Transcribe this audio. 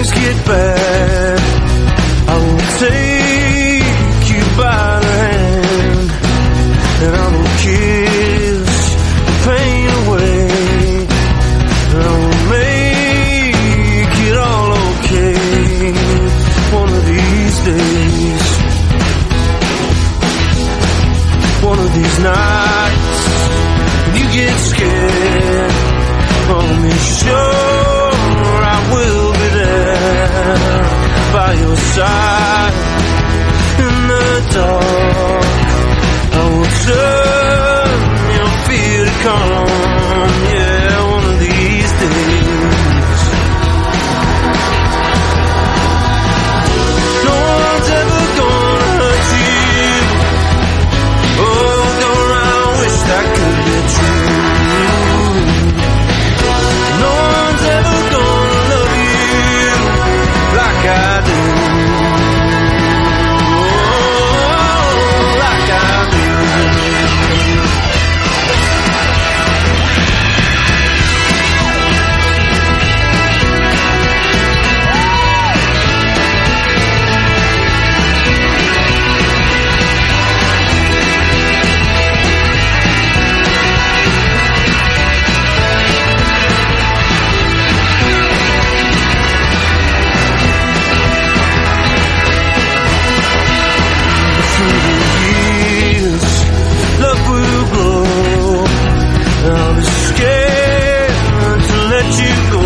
things get bad, I will take you by the hand, and I will kiss the pain away, and I will make it all okay. One of these days, one of these nights, when you get scared, promise sure I will be there by your side in the dark. I will turn your fear to calm. Yeah, one of these days. No one's ever gonna hurt you. Oh, don't I wish that could be true. No one's ever gonna love you like I do. Oh, like I do. Through the years, love will grow. I'll be scared to let you go.